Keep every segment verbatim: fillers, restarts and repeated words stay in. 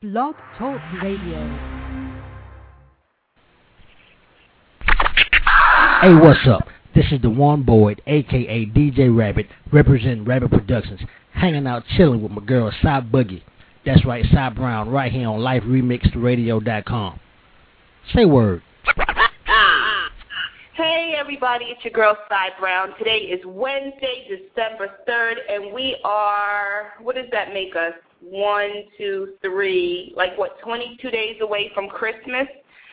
Blog Talk Radio. Hey, what's up? This is the One Boyd, aka D J Rabbit, representing Rabbit Productions, hanging out chilling with my girl Cy Boogie. That's right, Cy Brown, right here on life remixed radio dot com. Say word. Hey everybody, it's your girl Cy Brown. Today is Wednesday, December third, and we are, what does that make us? One, two, three, like what, twenty-two days away from Christmas?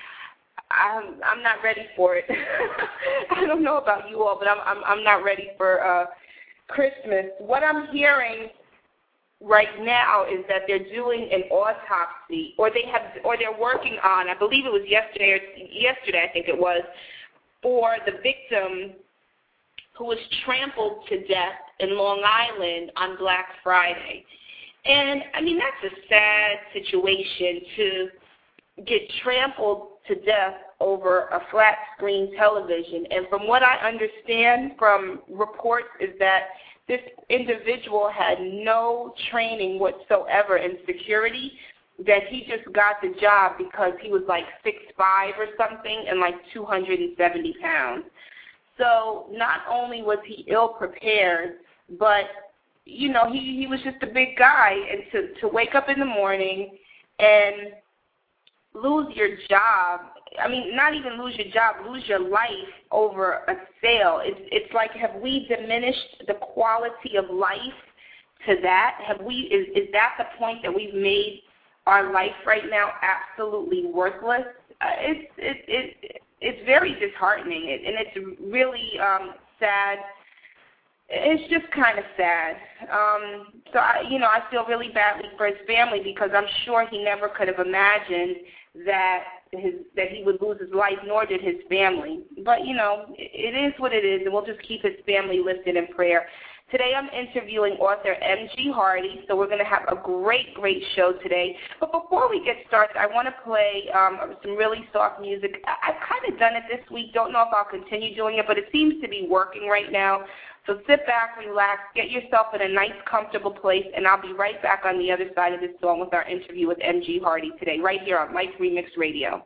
I'm I'm not ready for it. I don't know about you all, but I'm I'm I'm not ready for uh, Christmas. What I'm hearing right now is that they're doing an autopsy, or they have, or they're working on. I believe it was yesterday. Or yesterday, I think it was, for the victim who was trampled to death in Long Island on Black Friday. And I mean, that's a sad situation to get trampled to death over a flat screen television. And from what I understand from reports is that this individual had no training whatsoever in security, that he just got the job because he was like six five or something and like two hundred seventy pounds. So not only was he ill prepared, but you know, he, he was just a big guy, and to, to wake up in the morning and lose your job, I mean, not even lose your job, lose your life over a sale. It's, it's like, have we diminished the quality of life to that? Have we, is, is that the point that we've made our life right now absolutely worthless? Uh, it's, it, it, it's very disheartening, and it's really um, sad. It's just kind of sad. Um, so, I, you know, I feel really badly for his family because I'm sure he never could have imagined that his that he would lose his life, nor did his family. But, you know, it, it is what it is, and we'll just keep his family lifted in prayer. Today I'm interviewing author M G Hardy, so we're going to have a great, great show today. But before we get started, I want to play um, some really soft music. I, I've kind of done it this week. Don't know if I'll continue doing it, but it seems to be working right now. So sit back, relax, get yourself in a nice, comfortable place, and I'll be right back on the other side of this song with our interview with M G Hardy today, right here on Life Remix Radio.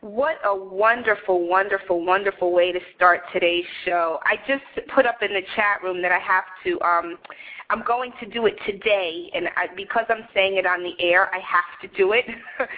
What a wonderful, wonderful, wonderful way to start today's show. I just put up in the chat room that I have to, um, I'm going to do it today, and I, because I'm saying it on the air, I have to do it.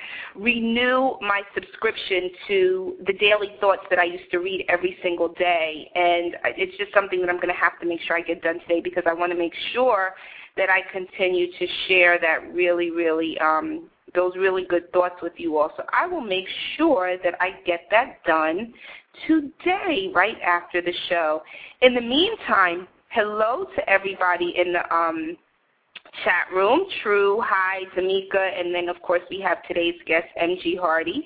Renew my subscription to the Daily Thoughts that I used to read every single day, and it's just something that I'm going to have to make sure I get done today because I want to make sure that I continue to share that really, really, um, those really good thoughts with you all. So I will make sure that I get that done today, right after the show. In the meantime, hello to everybody in the um, chat room. True, hi, Tamika, and then, of course, we have today's guest, M G Hardy.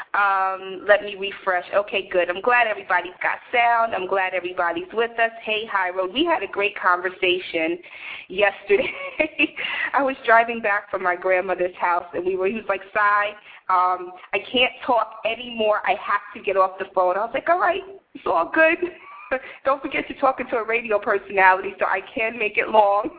Um, let me refresh. Okay, good. I'm glad everybody's got sound. I'm glad everybody's with us. Hey, High Road. We had a great conversation yesterday. I was driving back from my grandmother's house, and we were. He was like, "Sai, um, I can't talk anymore. I have to get off the phone." I was like, "All right, it's all good. Don't forget you're talking to a radio personality, so I can make it long."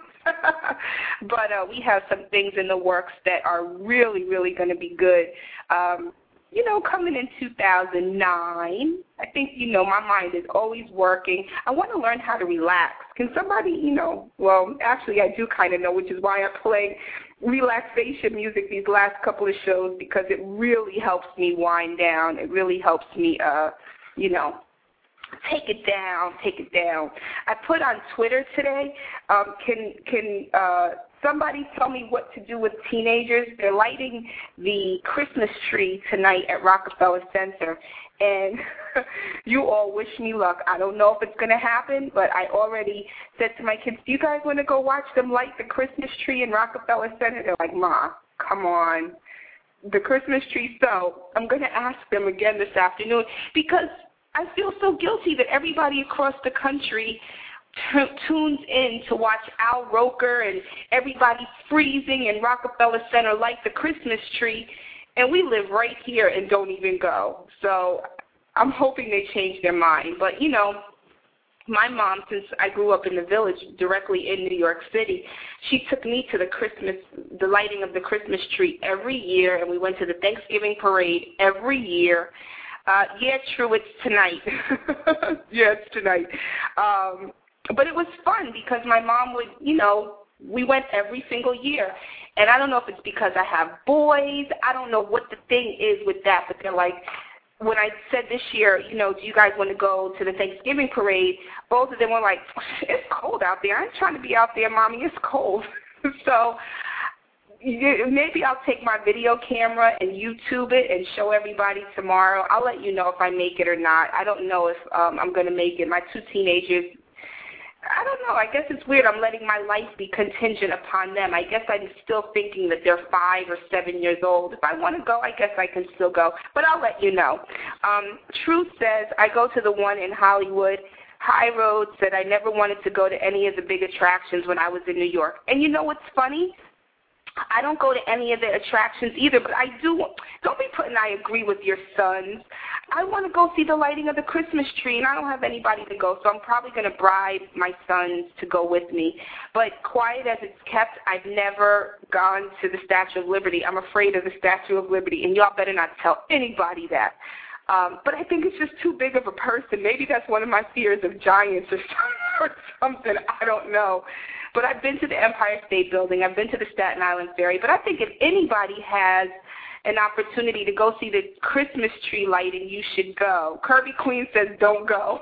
But uh, we have some things in the works that are really, really going to be good. Um, you know, coming in two thousand nine, I think, you know, my mind is always working. I want to learn how to relax. Can somebody, you know, well, actually I do kind of know, which is why I play relaxation music these last couple of shows, because it really helps me wind down. It really helps me, uh, you know, take it down, take it down. I put on Twitter today, um, can can uh, somebody tell me what to do with teenagers? They're lighting the Christmas tree tonight at Rockefeller Center, and you all wish me luck. I don't know if it's going to happen, but I already said to my kids, do you guys want to go watch them light the Christmas tree in Rockefeller Center? They're like, Ma, come on, the Christmas tree. So I'm going to ask them again this afternoon, because I feel so guilty that everybody across the country t- tunes in to watch Al Roker and everybody freezing in Rockefeller Center like the Christmas tree, and we live right here and don't even go. So I'm hoping they change their mind. But, you know, my mom, since I grew up in the village directly in New York City, she took me to the Christmas, the lighting of the Christmas tree every year, and we went to the Thanksgiving parade every year. Uh, yeah, true, it's tonight. yeah, it's tonight. Um, but it was fun because my mom would, you know, we went every single year. And I don't know if it's because I have boys. I don't know what the thing is with that, but they're like, when I said this year, you know, do you guys want to go to the Thanksgiving parade, both of them were like, it's cold out there. I'm trying to be out there, Mommy. It's cold. So maybe I'll take my video camera and YouTube it and show everybody tomorrow. I'll let you know if I make it or not. I don't know if um, I'm going to make it. My two teenagers, I don't know. I guess it's weird. I'm letting my life be contingent upon them. I guess I'm still thinking that they're five or seven years old. If I want to go, I guess I can still go. But I'll let you know. Um, Truth says, I go to the one in Hollywood. High Road said, I never wanted to go to any of the big attractions when I was in New York. And you know what's funny? I don't go to any of the attractions either, but I do. Don't be putting I agree with your sons. I want to go see the lighting of the Christmas tree, and I don't have anybody to go, so I'm probably going to bribe my sons to go with me. But quiet as it's kept, I've never gone to the Statue of Liberty. I'm afraid of the Statue of Liberty, and y'all better not tell anybody that. Um, but I think it's just too big of a person. Maybe that's one of my fears of giants or something. I don't know. But I've been to the Empire State Building. I've been to the Staten Island Ferry. But I think if anybody has an opportunity to go see the Christmas tree lighting, you should go. Kirby Queen says don't go.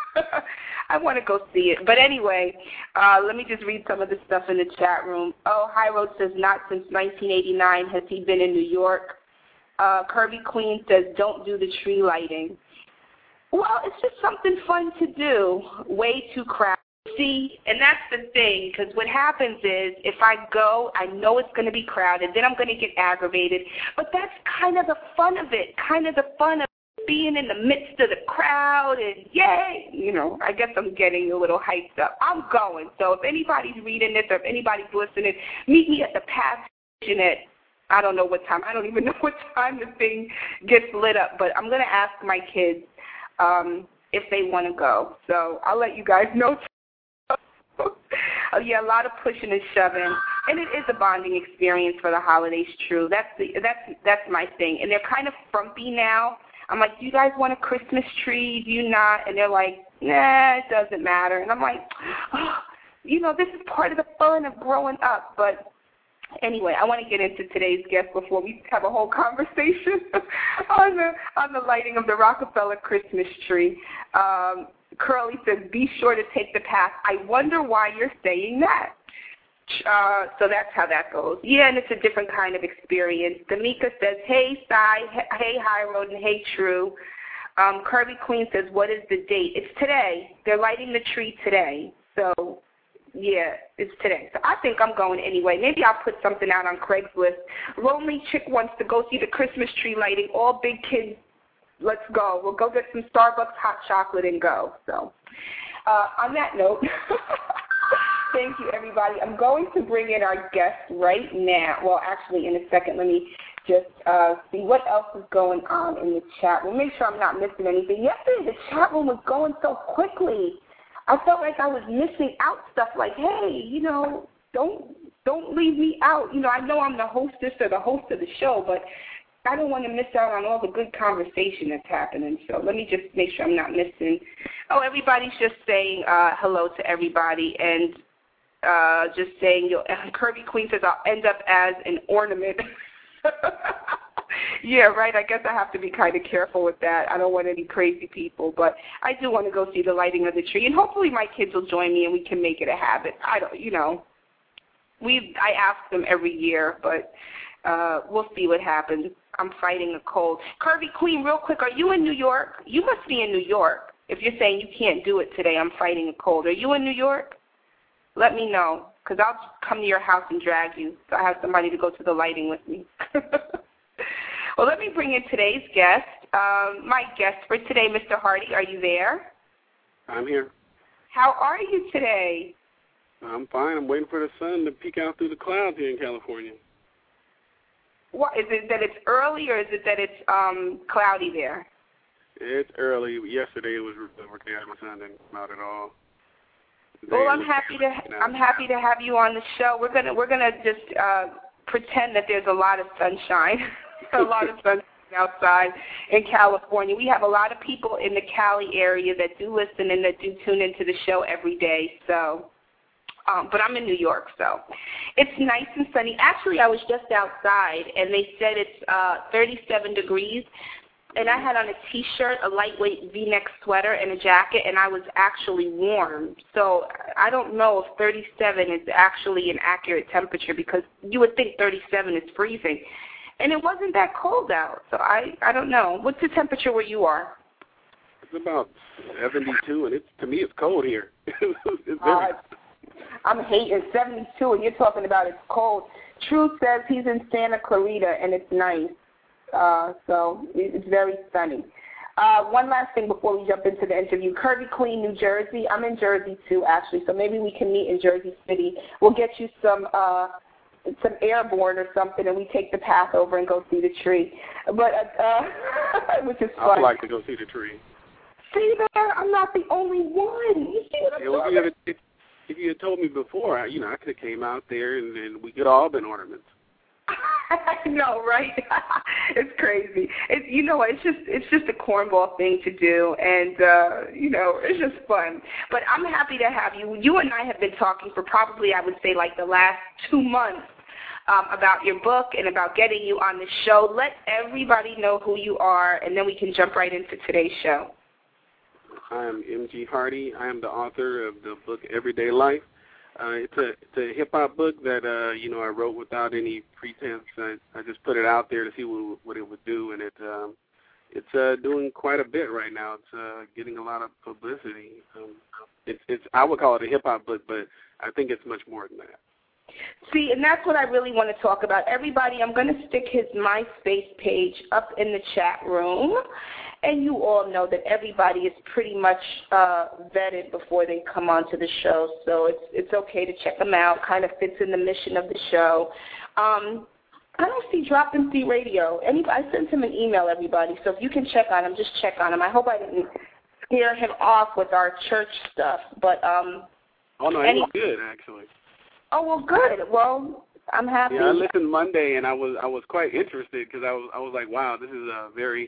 I want to go see it. But anyway, uh, let me just read some of the stuff in the chat room. Oh, High Road says not since nineteen eighty-nine has he been in New York. Uh, Kirby Queen says don't do the tree lighting. Well, it's just something fun to do. Way too crowded. See, and that's the thing, because what happens is if I go, I know it's going to be crowded, then I'm going to get aggravated. But that's kind of the fun of it, kind of the fun of being in the midst of the crowd and yay, you know, I guess I'm getting a little hyped up. I'm going. So if anybody's reading this or if anybody's listening, meet me at the Path Station at, I don't know what time. I don't even know what time the thing gets lit up, but I'm going to ask my kids um, if they want to go. So I'll let you guys know. Oh, yeah, a lot of pushing and shoving, and it is a bonding experience for the holidays. True, that's the that's that's my thing. And they're kind of frumpy now. I'm like, do you guys want a Christmas tree? Do you not? And they're like, nah, it doesn't matter. And I'm like, oh, you know, this is part of the fun of growing up. But anyway, I want to get into today's guest before we have a whole conversation on the on the lighting of the Rockefeller Christmas tree. Um, Curly says, be sure to take the path. I wonder why you're saying that. Uh, so that's how that goes. Yeah, and it's a different kind of experience. Damika says, hey, Sai, hey, High Road, and hey, True. Um, Kirby Queen says, what is the date? It's today. They're lighting the tree today. So, yeah, it's today. So I think I'm going anyway. Maybe I'll put something out on Craigslist. Lonely Chick wants to go see the Christmas tree lighting. All big kids, let's go. We'll go get some Starbucks hot chocolate and go. So uh, on that note, thank you, everybody. I'm going to bring in our guest right now. Well, actually, in a second, let me just uh, see what else is going on in the chat. We'll make sure I'm not missing anything. Yesterday, the chat room was going so quickly. I felt like I was missing out stuff like, hey, you know, don't don't leave me out. You know, I know I'm the hostess or the host of the show, but I don't want to miss out on all the good conversation that's happening. So let me just make sure I'm not missing. Oh, everybody's just saying uh, hello to everybody and uh, just saying, you'll, Kirby Queen says, I'll end up as an ornament. Yeah, right. I guess I have to be kind of careful with that. I don't want any crazy people, but I do want to go see the lighting of the tree, and hopefully my kids will join me and we can make it a habit. I don't, you know, we I ask them every year, but uh, we'll see what happens. I'm fighting a cold. Kirby Queen, real quick, are you in New York? You must be in New York. If you're saying you can't do it today, I'm fighting a cold. Are you in New York? Let me know, because I'll come to your house and drag you, so I have somebody to go to the lighting with me. Well, let me bring in today's guest. Um, my guest for today, Mister Hardy, are you there? I'm here. How are you today? I'm fine. I'm waiting for the sun to peek out through the clouds here in California. What, is it that it's early, or is it that it's um, cloudy there? It's early. Yesterday it was overcast. The sun didn't come out at all. Today well, I'm happy to I'm happy to have you on the show. We're gonna we're gonna just uh, pretend that there's a lot of sunshine. A lot of sunshine outside in California. We have a lot of people in the Cali area that do listen and that do tune into the show every day. So, um, but I'm in New York, so it's nice and sunny. Actually, I was just outside, and they said it's uh, thirty-seven degrees, and I had on a T-shirt, a lightweight V-neck sweater, and a jacket, and I was actually warm. So I don't know if thirty-seven is actually an accurate temperature, because you would think thirty-seven is freezing. And it wasn't that cold out, so I, I don't know. What's the temperature where you are? It's about seventy-two, and it's to me it's cold here. It's uh, I'm hating seventy-two, and you're talking about it's cold. Truth says he's in Santa Clarita, and it's nice. Uh, so it's very sunny. Uh, one last thing before we jump into the interview. Kirby Queen, New Jersey. I'm in Jersey, too, actually, so maybe we can meet in Jersey City. We'll get you some... Uh, some airborne or something, and we take the path over and go see the tree. But uh, which is fun. I'd like to go see the tree. See there, I'm not the only one. You see what I'm yeah, well, talking about? If, if you had told me before, I, you know, I could have came out there and, and we could all been ornaments. I know, right? It's crazy. It's you know, it's just it's just a cornball thing to do, and uh, you know, it's just fun. But I'm happy to have you. You and I have been talking for probably, I would say, like the last two months um, about your book and about getting you on the show. Let everybody know who you are, and then we can jump right into today's show. I am M G Hardy. I am the author of the book Everyday Life. Uh, it's a it's a hip hop book that uh, you know I wrote without any pretense. I, I just put it out there to see what, what it would do, and it um, it's uh, doing quite a bit right now. It's uh, getting a lot of publicity. Um, it's it's I would call it a hip hop book, but I think it's much more than that. See, and that's what I really want to talk about. Everybody, I'm going to stick his MySpace page up in the chat room. And you all know that everybody is pretty much uh, vetted before they come onto the show, so it's it's okay to check them out. Kind of fits in the mission of the show. Um, I don't see Drop M C Radio. Anybody, I sent him an email, everybody, so if you can check on him, just check on him. I hope I didn't scare him off with our church stuff. But um, oh, no, any- it was good, actually. Oh, well, good. Well, I'm happy. Yeah, I listened Monday, and I was I was quite interested because I was I was like, wow, this is a very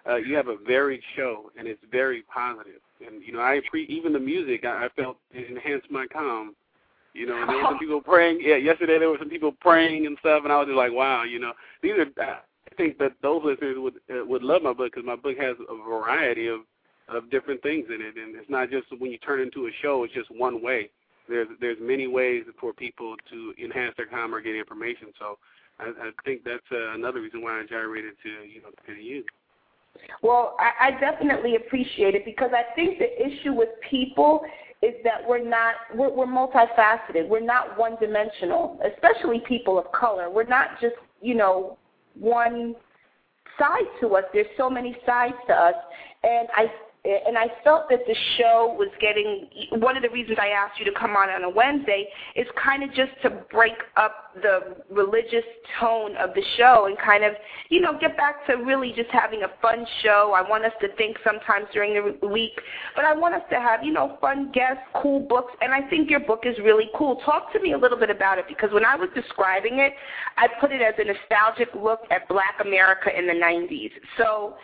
uh, you have a varied show, and it's very positive. And, you know, I pre- even the music, I, I felt it enhanced my calm. You know, and there were some people praying. Yeah, yesterday there were some people praying and stuff, and I was just like, wow, you know. These are, I think that those listeners would uh, would love my book because my book has a variety of, of different things in it. And it's not just when you turn into a show, it's just one way. There's there's many ways for people to enhance their calm or get information. So I, I think that's uh, another reason why I gyrated to, you know, to you. Well, I, I definitely appreciate it because I think the issue with people is that we're not, we're, we're multifaceted. We're not one-dimensional, especially people of color. We're not just, you know, one side to us. There's so many sides to us. And I and I felt that the show was getting, one of the reasons I asked you to come on on a Wednesday is kind of just to break up the religious tone of the show and kind of, you know, get back to really just having a fun show. I want us to think sometimes during the week, but I want us to have, you know, fun guests, cool books, and I think your book is really cool. Talk to me a little bit about it, because when I was describing it, I put it as a nostalgic look at Black America in the nineties. So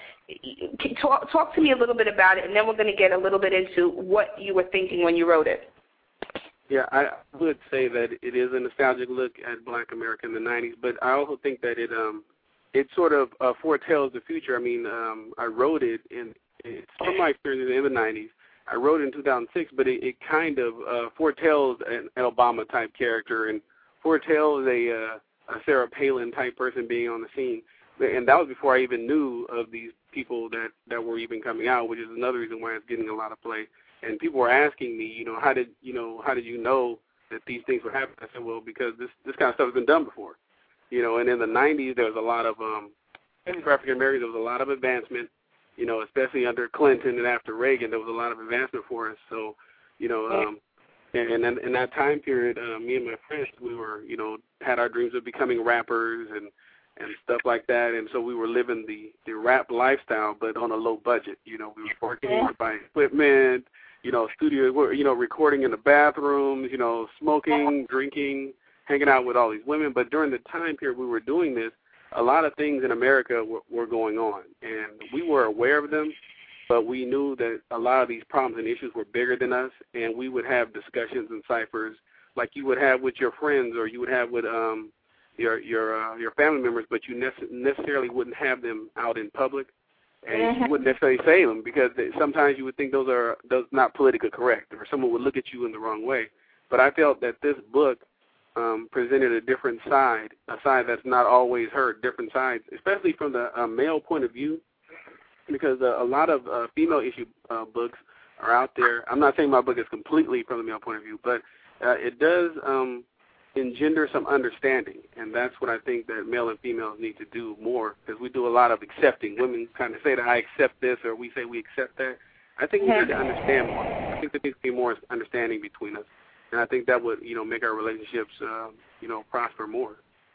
Talk, talk to me a little bit about it, and then we're going to get a little bit into what you were thinking when you wrote it. Yeah, I would say that it is a nostalgic look at Black America in the nineties, but I also think that it um it sort of uh, foretells the future. I mean, um, I wrote it, in, it's from my experience in the nineties. I wrote it in two thousand six, but it, it kind of uh, foretells an, an Obama-type character and foretells a, uh, a Sarah Palin-type person being on the scene. And that was before I even knew of these people that, that were even coming out, which is another reason why it's getting a lot of play. And people were asking me, you know, how did you know how did you know that these things would happen? I said, well, because this this kind of stuff has been done before, you know. And in the nineties, there was a lot of, um, especially for African Americans, there was a lot of advancement, you know, especially under Clinton and after Reagan, there was a lot of advancement for us. So, you know, um, and, and then in that time period, uh, me and my friends, we were, you know, had our dreams of becoming rappers and. and stuff like that, and so we were living the, the rap lifestyle, but on a low budget. You know, we were working, we were buying equipment, you know, studio, you know, recording in the bathrooms, you know, smoking, drinking, hanging out with all these women. But during the time period we were doing this, a lot of things in America were, were going on, and we were aware of them, but we knew that a lot of these problems and issues were bigger than us, and we would have discussions and ciphers like you would have with your friends or you would have with um, your your uh, your family members, but you nece- necessarily wouldn't have them out in public, and mm-hmm. you wouldn't necessarily say them because they, sometimes you would think those are those not politically correct, or someone would look at you in the wrong way. But I felt that this book um, presented a different side, a side that's not always heard, different sides, especially from the uh, male point of view, because uh, a lot of uh, female issue uh, books are out there. I'm not saying my book is completely from the male point of view, but uh, it does. Um, engender some understanding, and that's what I think that male and females need to do more, because we do a lot of accepting. Women kind of say that I accept this, or we say we accept that. I think we need to understand more. I think there needs to be more understanding between us, and I think that would, you know, make our relationships, uh, you know, prosper more.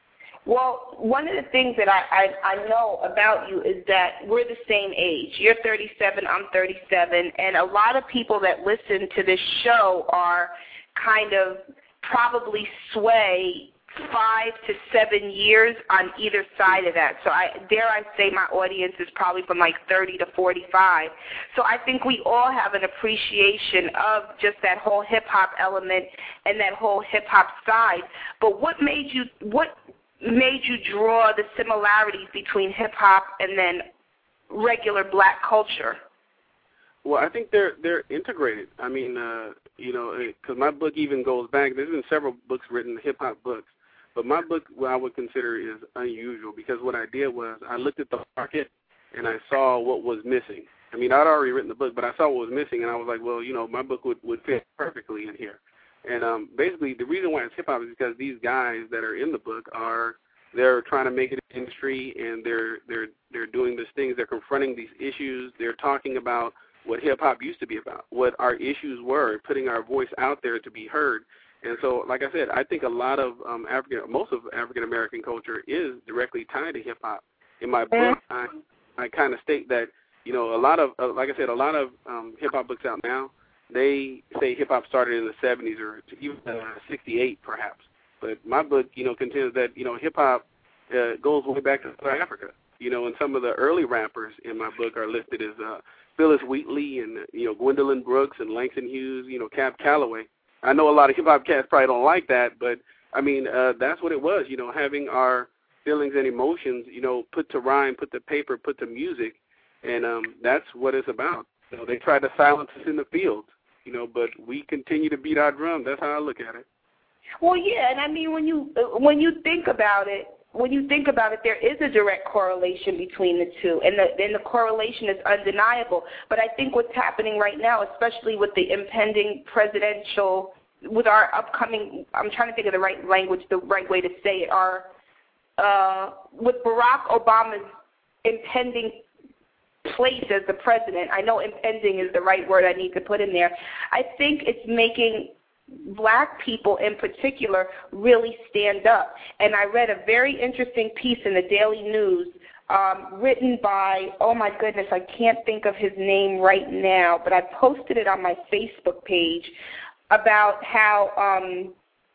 Well, one of the things that I, I, I know about you is that we're the same age. You're thirty-seven, I'm thirty-seven, and a lot of people that listen to this show are kind of probably sway five to seven years on either side of that. So I dare I say my audience is probably from like thirty to forty-five. So I think we all have an appreciation of just that whole hip-hop element and that whole hip-hop side. But what made you what made you draw the similarities between hip-hop and then regular black culture? Well, I think they're they're integrated. I mean, uh, you know, because my book even goes back. There's been several books written, hip-hop books, but my book, what I would consider, is unusual because what I did was I looked at the market and I saw what was missing. I mean, I'd already written the book, but I saw what was missing, and I was like, well, you know, my book would, would fit perfectly in here. And um, basically, the reason why it's hip-hop is because these guys that are in the book are they're trying to make it an industry, and they're they're they're doing these things. They're confronting these issues. They're talking about what hip-hop used to be about, what our issues were, putting our voice out there to be heard. And so, like I said, I think a lot of um, African, most of African-American culture is directly tied to hip-hop. In my book, I, I kind of state that, you know, a lot of, uh, like I said, a lot of um, hip-hop books out now, they say hip-hop started in the seventies or even uh, sixty-eight perhaps. But my book, you know, contends that, you know, hip-hop uh, goes way back to South Africa. You know, and some of the early rappers in my book are listed as uh, Phyllis Wheatley and, you know, Gwendolyn Brooks and Langston Hughes, you know, Cab Calloway. I know a lot of hip-hop cats probably don't like that, but, I mean, uh, that's what it was, you know, having our feelings and emotions, you know, put to rhyme, put to paper, put to music, and um, that's what it's about. You know, they tried to silence us in the field, you know, but we continue to beat our drum. That's how I look at it. Well, yeah, and I mean, when you when you think about it, when you think about it, there is a direct correlation between the two, and the, and the correlation is undeniable. But I think what's happening right now, especially with the impending presidential, with our upcoming, I'm trying to think of the right language, the right way to say it, our, uh, with Barack Obama's impending place as the president, I know impending is the right word I need to put in there, I think it's making black people in particular really stand up. And I read a very interesting piece in the Daily News um, written by, oh my goodness, I can't think of his name right now, but I posted it on my Facebook page about how um,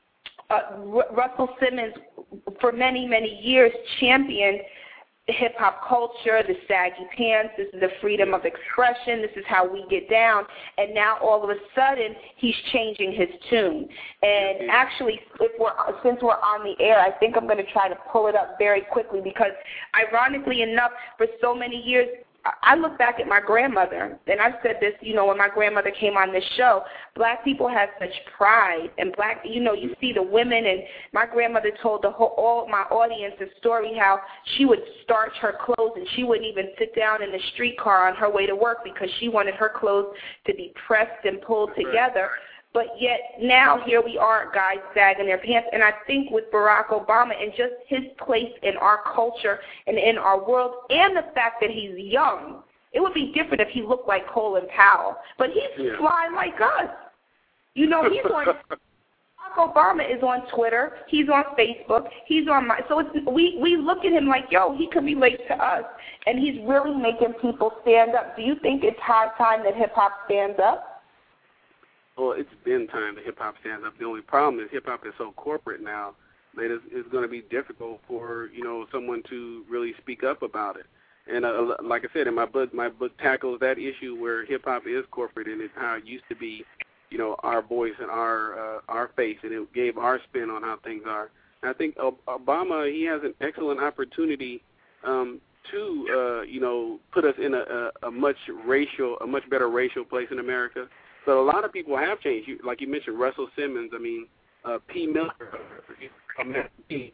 uh, R- Russell Simmons for many, many years championed hip-hop culture, the saggy pants, this is the freedom of expression, this is how we get down, and now all of a sudden he's changing his tune. And actually, if we're, since we're on the air, I think I'm going to try to pull it up very quickly because, ironically enough, for so many years, I look back at my grandmother, and I've said this, you know, when my grandmother came on this show, black people have such pride, and black, you know, you see the women, and my grandmother told the whole, all my audience a story how she would starch her clothes, and she wouldn't even sit down in the streetcar on her way to work because she wanted her clothes to be pressed and pulled together. But yet now here we are, guys sagging their pants. And I think with Barack Obama and just his place in our culture and in our world and the fact that he's young, it would be different if he looked like Colin Powell. But he's yeah. flying like us. You know, he's on Barack Obama is on Twitter. He's on Facebook. He's on my. So it's, we, we look at him like, yo, he can relate to us. And he's really making people stand up. Do you think it's high time that hip-hop stands up? Well, it's been time that hip-hop stands up. The only problem is hip-hop is so corporate now that it's, it's going to be difficult for, you know, someone to really speak up about it. And uh, like I said, in my book, my book tackles that issue where hip-hop is corporate and it's how it used to be, you know, our voice and our uh, our face, and it gave our spin on how things are. And I think Obama, he has an excellent opportunity um, to, uh, you know, put us in a, a, a much racial, a much better racial place in America. But a lot of people have changed. You, like you mentioned, Russell Simmons. I mean, uh, P. Miller. P.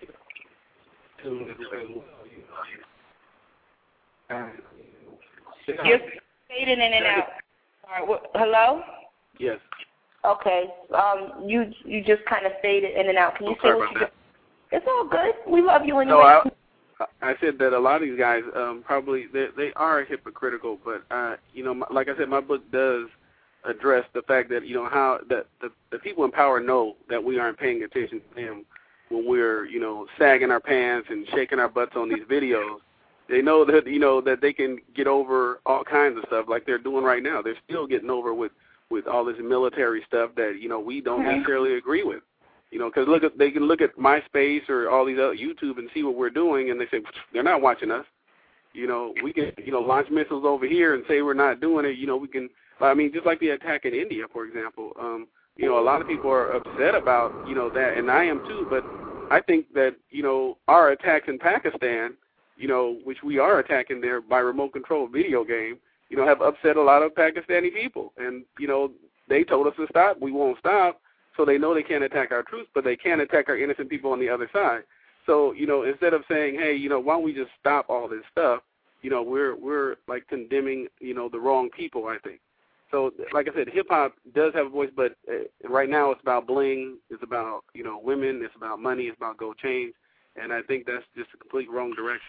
You're fading in and out. All right, hello? Yes. Okay. Um, you you just kind of faded in and out. Can you I'm say sorry what about you that. just? It's all good. We love you anyway. No, I, I said that a lot of these guys um, probably they they are hypocritical, but uh, you know, my, like I said, my book does address the fact that, you know, how that the, the people in power know that we aren't paying attention to them when we're, you know, sagging our pants and shaking our butts on these videos. They know that, you know, that they can get over all kinds of stuff like they're doing right now. They're still getting over with, with all this military stuff that, you know, we don't mm-hmm. necessarily agree with. You know, because look at they can look at MySpace or all these other YouTube and see what we're doing, and they say they're not watching us. You know, we can, you know, launch missiles over here and say we're not doing it. You know, we can. I mean, just like the attack in India, for example. Um, you know, a lot of people are upset about, you know, that, and I am too. But I think that, you know, our attacks in Pakistan, you know, which we are attacking there by remote control video game, you know, have upset a lot of Pakistani people. And, you know, they told us to stop. We won't stop. So they know they can't attack our troops, but they can attack our innocent people on the other side. So, you know, instead of saying, hey, you know, why don't we just stop all this stuff, you know, we're we're like condemning, you know, the wrong people, I think. So, like I said, hip-hop does have a voice, but uh, right now it's about bling, it's about, you know, women, it's about money, it's about gold chains, and I think that's just a complete wrong direction.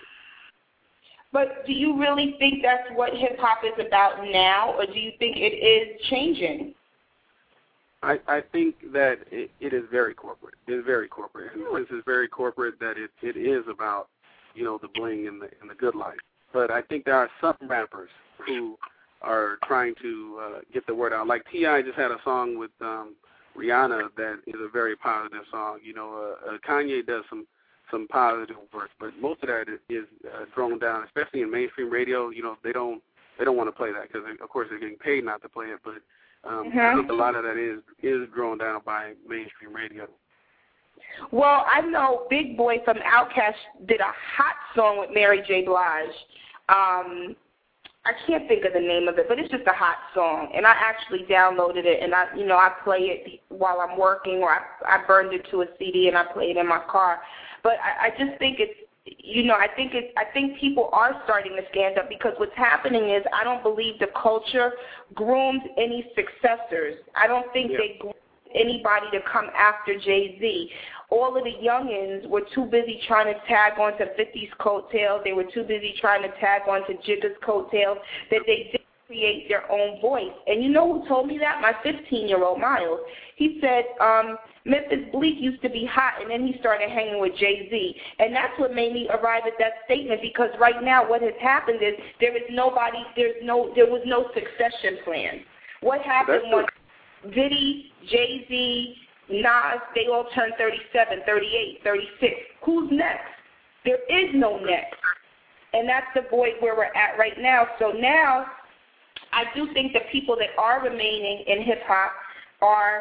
But do you really think that's what hip-hop is about now, or do you think it is changing? I, I think that it, it is very corporate. It is very corporate. And this is very corporate that it, it is about, you know, the bling and the, and the good life. But I think there are some rappers who are trying to uh, get the word out. Like T I just had a song with um, Rihanna that is a very positive song. You know, uh, uh, Kanye does some some positive work, but most of that is uh, thrown down, especially in mainstream radio. You know, they don't they don't want to play that because, of course, they're getting paid not to play it. But um, mm-hmm. I think a lot of that is is thrown down by mainstream radio. Well, I know Big Boy from Outkast did a hot song with Mary J. Blige. Um, I can't think of the name of it, but it's just a hot song. And I actually downloaded it, and I, you know, I play it while I'm working, or I, I burned it to a C D and I play it in my car. But I, I just think it's, you know, I think it's, I think people are starting to stand up, because what's happening is I don't believe the culture groomed any successors. I don't think yeah. they groomed anybody to come after Jay-Z. All of the youngins were too busy trying to tag onto fifty's coattails. They were too busy trying to tag onto Jigga's coattails that they didn't create their own voice. And you know who told me that? My fifteen-year-old, Miles. He said um, Memphis Bleek used to be hot, and then he started hanging with Jay-Z. And that's what made me arrive at that statement, because right now what has happened is there is nobody, there's no, there was no succession plan. What happened was Diddy, Jay-Z, Nas, they all turned thirty-seven, thirty-eight, thirty-six. Who's next? There is no next. And that's the void where we're at right now. So now I do think the people that are remaining in hip-hop are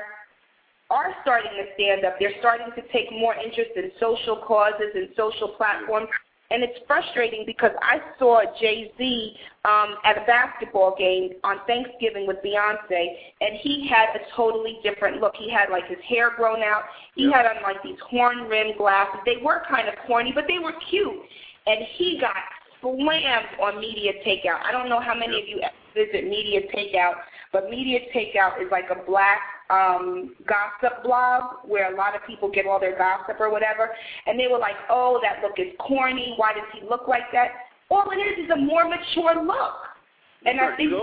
are starting to stand up. They're starting to take more interest in social causes and social platforms. And it's frustrating because I saw Jay-Z um, at a basketball game on Thanksgiving with Beyonce, and he had a totally different look. He had, like, his hair grown out. He yep. had on, like, these horn-rimmed glasses. They were kind of corny, but they were cute. And he got slammed on Media Takeout. I don't know how many of you visit Media Takeout, but Media Takeout is like a black um, gossip blog where a lot of people get all their gossip or whatever. And they were like, oh, that look is corny. Why does he look like that? All it is is a more mature look. And I think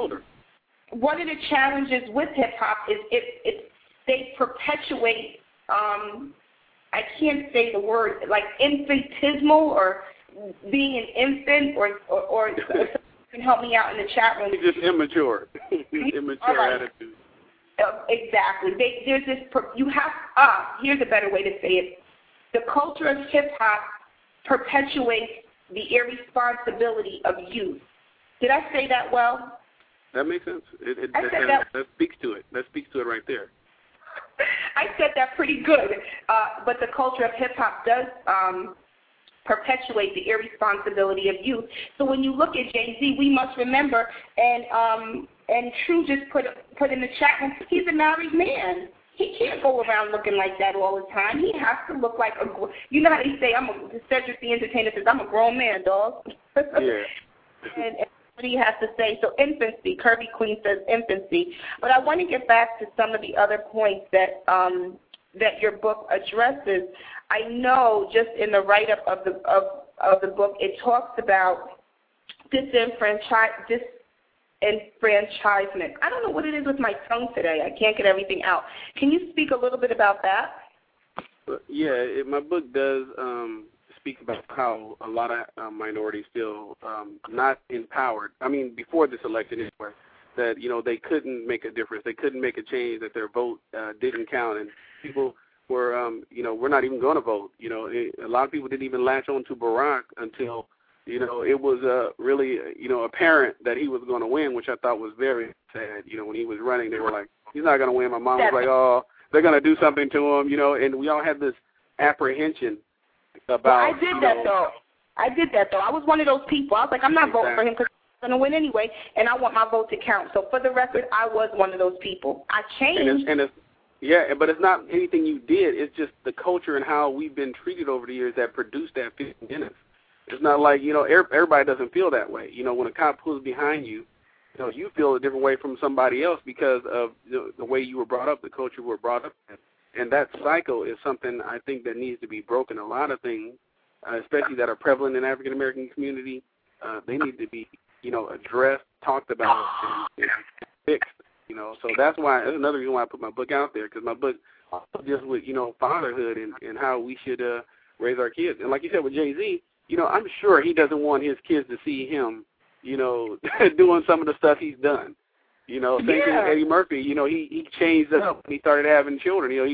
one of the challenges with hip-hop is it, it they perpetuate, um, I can't say the word, like infantismal or being an infant, or or, or can help me out in the chat room. It's just immature, immature right. attitude. Uh, exactly. They, there's this. You have. Ah, here's a better way to say it. The culture of hip hop perpetuates the irresponsibility of youth. Did I say that well? That makes sense. It, it, I that, said that, that. that speaks to it. That speaks to it right there. I said that pretty good. Uh, but the culture of hip hop does. Um, perpetuate the irresponsibility of youth. So when you look at Jay-Z, we must remember, and um, and True just put put in the chat room, he's a married man. He can't go around looking like that all the time. He has to look like a, you know how they say, I'm a, Cedric the Entertainer says, I'm a grown man, dog. Yeah. and, and what he has to say. So infancy, Kirby Queen says infancy. But I want to get back to some of the other points that um, that your book addresses. I know just in the write-up of the of, of the book, it talks about disenfranchise, disenfranchisement. I don't know what it is with my tongue today. I can't get everything out. Can you speak a little bit about that? Yeah, it, my book does um, speak about how a lot of uh, minorities feel um, not empowered. I mean, before this election anyway, that, you know, they couldn't make a difference. They couldn't make a change, that their vote uh, didn't count. And people were, um, you know, we're not even going to vote. You know, it, a lot of people didn't even latch on to Barack until, you know, it was uh, really, you know, apparent that he was going to win, which I thought was very sad. You know, when he was running, they were like, he's not going to win. My mom was like, oh, they're going to do something to him, you know, and we all had this apprehension about, well, I did that, know, though. I did that, though. I was one of those people. I was like, I'm not exactly. voting for him because he's going to win anyway, and I want my vote to count. So for the record, I was one of those people. I changed. And it's, and it's, yeah, but it's not anything you did. It's just the culture and how we've been treated over the years that produced that feeling in us. It's not like, you know, everybody doesn't feel that way. You know, when a cop pulls behind you, you know, you feel a different way from somebody else because of the, the way you were brought up, the culture you were brought up in. And that cycle is something I think that needs to be broken. A lot of things, uh, especially that are prevalent in the African-American community, uh, they need to be, you know, addressed, talked about, and, and fixed. You know, so that's why, that's another reason why I put my book out there, because my book deals with, you know, fatherhood and, and how we should uh, raise our kids. And like you said with Jay-Z, you know, I'm sure he doesn't want his kids to see him, you know, doing some of the stuff he's done. You know, same yeah. thing with Eddie Murphy. You know, he, he changed up when he started having children. You know, he was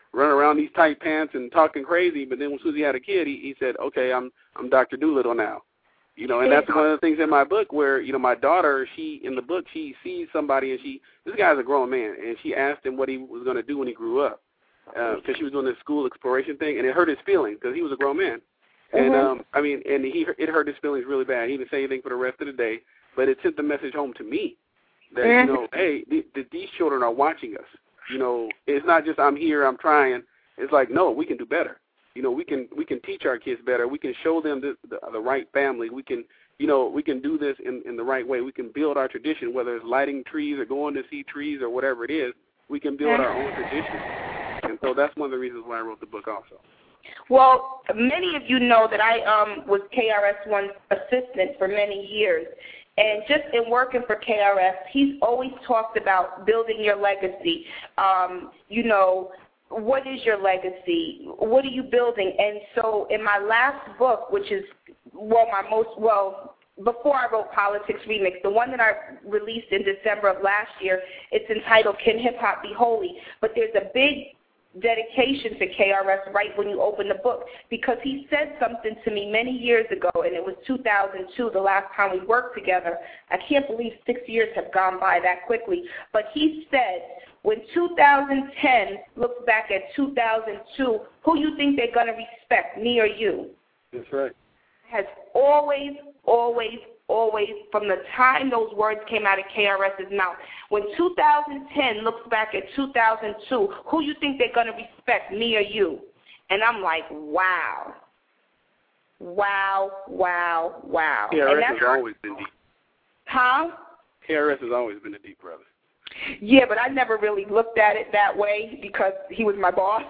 running around these tight pants and talking crazy. But then when Susie had a kid, he, he said, okay, I'm I'm Doctor Doolittle now. You know, and that's one of the things in my book where, you know, my daughter, she, in the book, she sees somebody and she, this guy's a grown man, and she asked him what he was going to do when he grew up, because uh, she was doing this school exploration thing, and it hurt his feelings because he was a grown man. And, mm-hmm. um, I mean, and he it hurt his feelings really bad. He didn't say anything for the rest of the day, but it sent the message home to me that, mm-hmm. you know, hey, th- th- these children are watching us. You know, it's not just I'm here, I'm trying. It's like, no, we can do better. You know, we can we can teach our kids better. We can show them the, the, the right family. We can, you know, we can do this in, in the right way. We can build our tradition, whether it's lighting trees or going to see trees or whatever it is. We can build our own tradition. And so that's one of the reasons why I wrote the book also. Well, many of you know that I um, was K R S One's assistant for many years. And just in working for K R S, he's always talked about building your legacy, um, you know, what is your legacy? What are you building? And so in my last book, which is, well, my most, well, before I wrote Politics Remix, the one that I released in December of last year, it's entitled Can Hip Hop Be Holy? But there's a big dedication to K R S right when you open the book, because he said something to me many years ago, and it was two thousand two, the last time we worked together. I can't believe six years have gone by that quickly. But he said, when two thousand ten looks back at two thousand two, who you think they're going to respect, me or you? That's right. Has always, always, always, from the time those words came out of K R S's mouth, when two thousand ten looks back at two thousand two, who you think they're going to respect, me or you? And I'm like, wow. Wow, wow, wow. K R S has always been deep. Huh? K R S has always been a deep brother. Yeah, but I never really looked at it that way because he was my boss.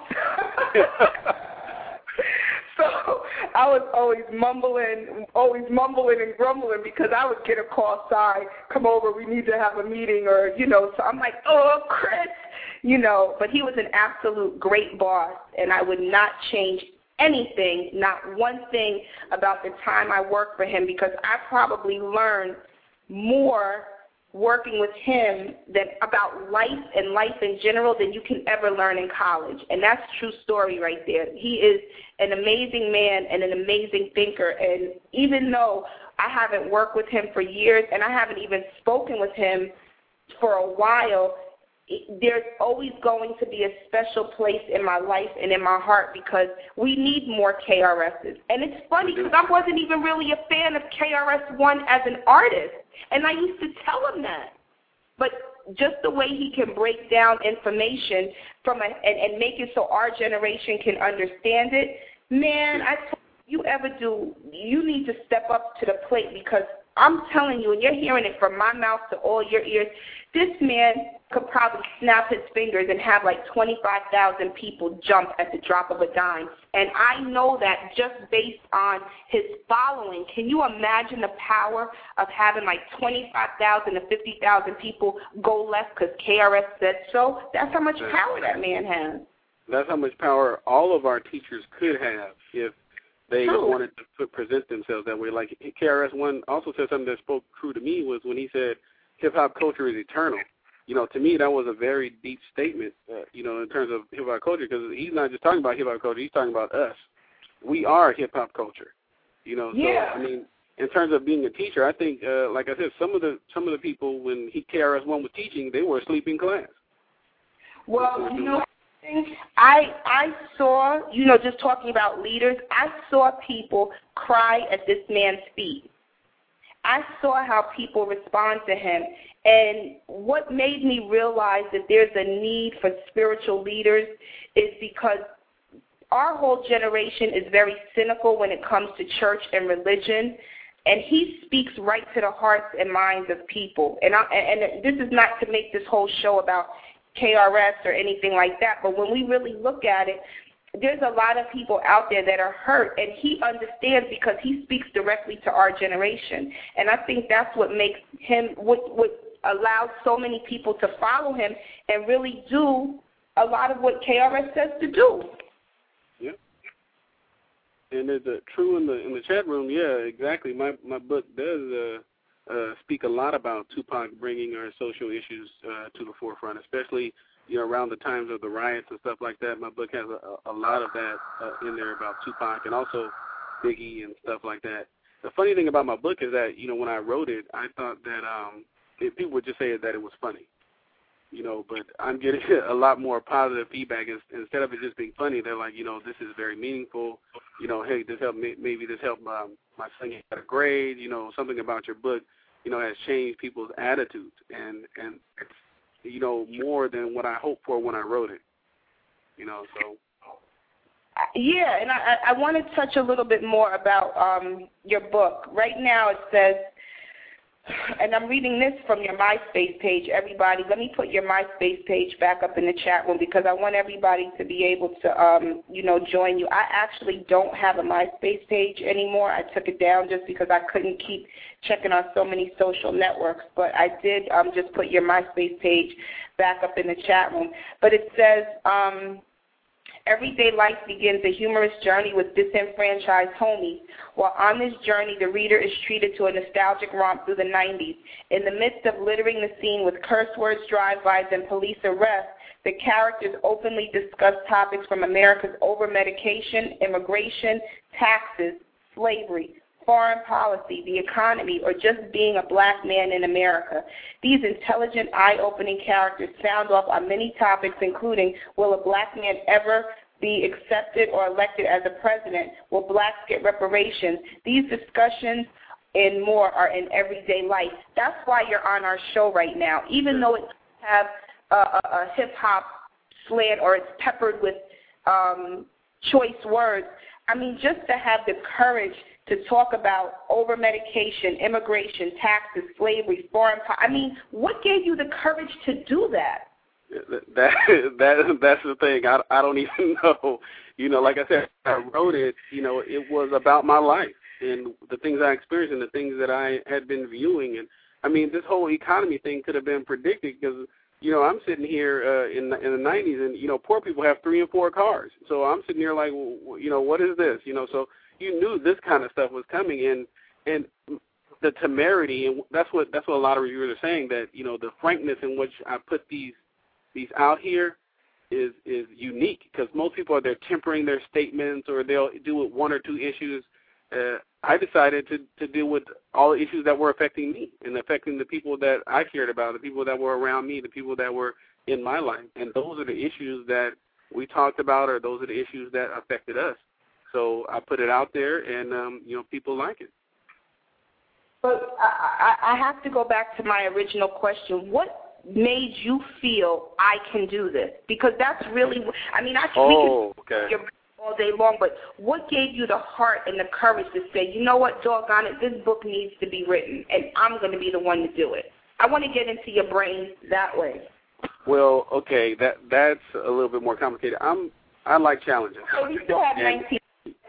So I was always mumbling, always mumbling and grumbling because I would get a call, sorry, come over, we need to have a meeting, or, you know, so I'm like, oh, Chris, you know, but he was an absolute great boss, and I would not change anything, not one thing about the time I worked for him, because I probably learned more working with him than about life and life in general than you can ever learn in college. And that's a true story right there. He is an amazing man and an amazing thinker. And even though I haven't worked with him for years and I haven't even spoken with him for a while, there's always going to be a special place in my life and in my heart because we need more K R S's. And it's funny because I wasn't even really a fan of K R S One as an artist, and I used to tell him that. But just the way he can break down information from a, and, and make it so our generation can understand it, man, I told you, you ever do, you need to step up to the plate because I'm telling you, and you're hearing it from my mouth to all your ears, this man could probably snap his fingers and have like twenty-five thousand people jump at the drop of a dime. And I know that just based on his following. Can you imagine the power of having like twenty-five thousand to fifty thousand people go left because K R S said so? That's how much power that man has. That's how much power all of our teachers could have if they True. wanted to put, present themselves that way. Like K R S One also said something that spoke true to me was when he said hip-hop culture is eternal. You know, to me, that was a very deep statement, uh, you know, in terms of hip-hop culture, because he's not just talking about hip-hop culture, he's talking about us. We are hip-hop culture, you know. Yeah. So, I mean, in terms of being a teacher, I think, uh, like I said, some of the some of the people, when he K R S One was teaching, they were asleep in class. Well, you know, I I saw, you know, just talking about leaders, I saw people cry at this man's feet. I saw how people respond to him. And what made me realize that there's a need for spiritual leaders is because our whole generation is very cynical when it comes to church and religion. And he speaks right to the hearts and minds of people. And, I, and this is not to make this whole show about K R S or anything like that, but when we really look at it, there's a lot of people out there that are hurt, and he understands because he speaks directly to our generation. And I think that's what makes him, what, what allows so many people to follow him and really do a lot of what K R S says to do. Yeah. And it's uh, true in the in the chat room. Yeah, exactly. My my book does uh, uh, speak a lot about Tupac bringing our social issues uh, to the forefront, especially you know, around the times of the riots and stuff like that. My book has a, a lot of that uh, in there about Tupac and also Biggie and stuff like that. The funny thing about my book is that, you know, when I wrote it, I thought that um, it, people would just say that it was funny, you know, but I'm getting a lot more positive feedback. Instead of it just being funny, they're like, you know, this is very meaningful. You know, hey, this helped me, maybe this helped my, my son get a grade. You know, something about your book, you know, has changed people's attitudes, and and it's, you know, more than what I hoped for when I wrote it. You know, so. Yeah, and I, I want to touch a little bit more about um, your book. Right now it says, and I'm reading this from your MySpace page, everybody. Let me put your MySpace page back up in the chat room because I want everybody to be able to, um, you know, join you. I actually don't have a MySpace page anymore. I took it down just because I couldn't keep checking on so many social networks. But I did um, just put your MySpace page back up in the chat room. But it says, um, everyday life begins a humorous journey with disenfranchised homies. While on this journey, the reader is treated to a nostalgic romp through the nineties. In the midst of littering the scene with curse words, drive-bys, and police arrests, the characters openly discuss topics from America's over-medication, immigration, taxes, slavery, foreign policy, the economy, or just being a black man in America. These intelligent, eye-opening characters sound off on many topics, including, will a black man ever be accepted or elected as a president? Will blacks get reparations? These discussions and more are in everyday life. That's why you're on our show right now. Even though it have a, a, a hip-hop slant or it's peppered with um, choice words, I mean, just to have the courage to talk about over-medication, immigration, taxes, slavery, foreign po- I mean, what gave you the courage to do that? That that that's the thing. I, I don't even know. You know, like I said, I wrote it. You know, it was about my life and the things I experienced and the things that I had been viewing. And I mean, this whole economy thing could have been predicted because you know I'm sitting here uh, in in the nineties, and you know, poor people have three and four cars. So I'm sitting here like, well, you know, what is this? You know, so you knew this kind of stuff was coming, and and the temerity, and that's what that's what a lot of reviewers are saying, that you know the frankness in which I put these. These out here is is unique because most people are there tempering their statements or they'll do with one or two issues. Uh, I decided to, to deal with all the issues that were affecting me and affecting the people that I cared about, the people that were around me, the people that were in my life. And those are the issues that we talked about, or those are the issues that affected us. So I put it out there, and um, you know, people like it. But I, I have to go back to my original question. What made you feel I can do this? Because that's really, I mean, I oh, we can okay. all day long, but what gave you the heart and the courage to say, you know what, doggone it, this book needs to be written, and I'm going to be the one to do it? I want to get into your brain that way. Well, okay, that that's a little bit more complicated. I'm I like challenges. So you still have and nineteen.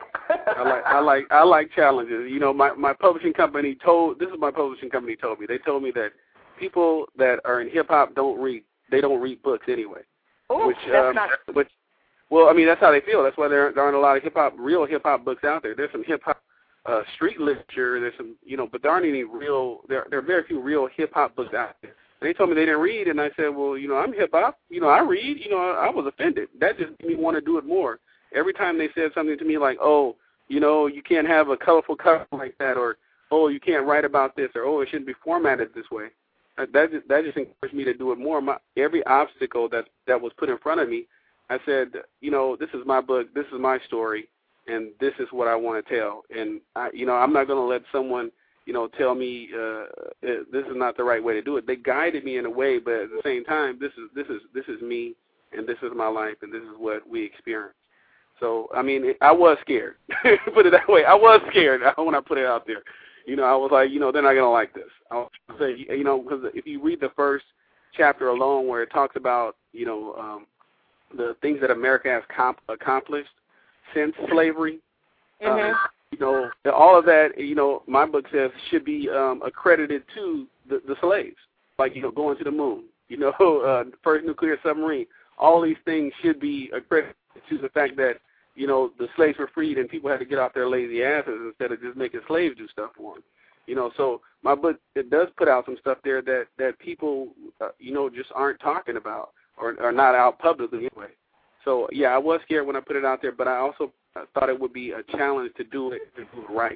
I like I like I like challenges. You know, my my publishing company told this is my publishing company told me. They told me that people that are in hip hop don't read. They don't read books anyway. Oh, which, that's um, not. which, well, I mean, that's how they feel. That's why there, there aren't a lot of hip hop, real hip hop books out there. There's some hip hop uh, street literature. There's some, you know, but there aren't any real. There, there are very few real hip hop books out there. And they told me they didn't read, and I said, well, you know, I'm hip hop. You know, I read. You know, I, I was offended. That just made me want to do it more. Every time they said something to me like, oh, you know, you can't have a colorful cover like that, or oh, you can't write about this, or oh, it shouldn't be formatted this way. That just, that just encouraged me to do it more. My, every obstacle that, that was put in front of me, I said, you know, this is my book, this is my story, and this is what I want to tell. And, I, you know, I'm not going to let someone, you know, tell me uh, this is not the right way to do it. They guided me in a way, but at the same time, this is this is this is me, and this is my life, and this is what we experience. So, I mean, it, I was scared. Put it that way. I was scared when I put it out there. You know, I was like, you know, they're not going to like this. I was say, you know, because if you read the first chapter alone where it talks about, you know, um, the things that America has comp- accomplished since slavery, Mm-hmm. um, you know, all of that, you know, my book says should be um, accredited to the, the slaves, like, you know, going to the moon, you know, uh, first nuclear submarine. All these things should be accredited to the fact that, you know, the slaves were freed and people had to get off their lazy asses instead of just making slaves do stuff for them. You know, so my book, it does put out some stuff there that, that people, uh, you know, just aren't talking about or, or not out publicly anyway. So, yeah, I was scared when I put it out there, but I also thought it would be a challenge to do it, to do it right.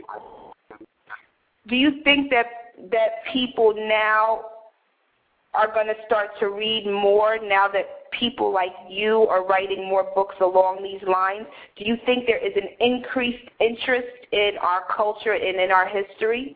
Do you think that that people now are going to start to read more now that people like you are writing more books along these lines? Do you think there is an increased interest in our culture and in our history?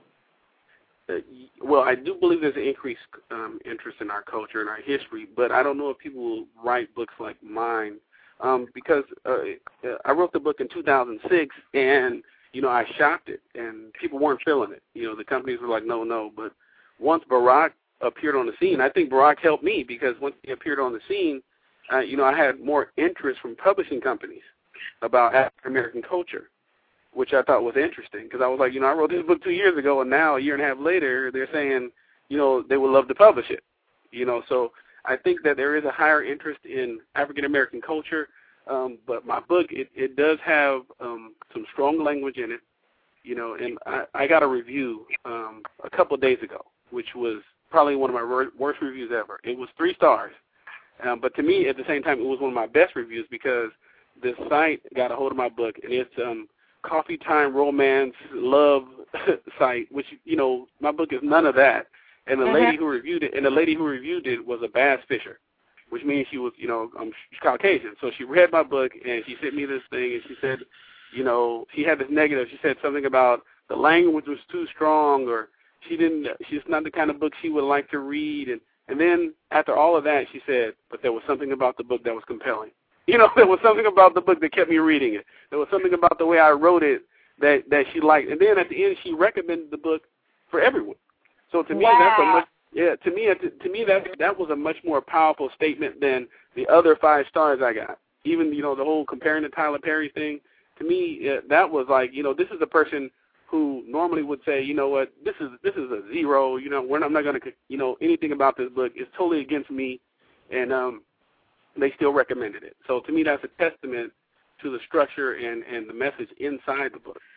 Uh, well, I do believe there's an increased um, interest in our culture and our history, but I don't know if people will write books like mine um, because uh, I wrote the book in two thousand six, and, you know, I shopped it, and people weren't feeling it. You know, the companies were like, no, no. But once Barack appeared on the scene, I think Barack helped me because once he appeared on the scene, uh, you know, I had more interest from publishing companies about African American culture, which I thought was interesting because I was like, you know, I wrote this book two years ago, and now a year and a half later, they're saying, you know, they would love to publish it. You know, so I think that there is a higher interest in African American culture, um, but my book, it, it does have um, some strong language in it, you know, and I, I got a review um, a couple of days ago, which was probably one of my worst reviews ever. It was three stars. Um, but to me, at the same time, it was one of my best reviews because this site got a hold of my book, and it's um, Coffee Time Romance Love site, which, you know, my book is none of that. And the uh-huh. lady who reviewed it, and the lady who reviewed it was a bass fisher, which means she was, you know, um, Caucasian. So she read my book, and she sent me this thing, and she said, you know, she had this negative. She said something about the language was too strong, or she didn't, she's not the kind of book she would like to read. And, and then after all of that, she said, but there was something about the book that was compelling. You know, there was something about the book that kept me reading it. There was something about the way I wrote it that, that she liked. And then at the end, she recommended the book for everyone. So to me, wow. that's a much, yeah, to me, to me, that that was a much more powerful statement than the other five stars I got. Even, you know, the whole comparing to Tyler Perry thing, to me, yeah, that was like, you know, this is a person who normally would say, you know what, this is this is a zero. You know, we're not, I'm not going to, you know, anything about this book is totally against me, and um, they still recommended it. So to me, that's a testament to the structure and, and the message inside the book.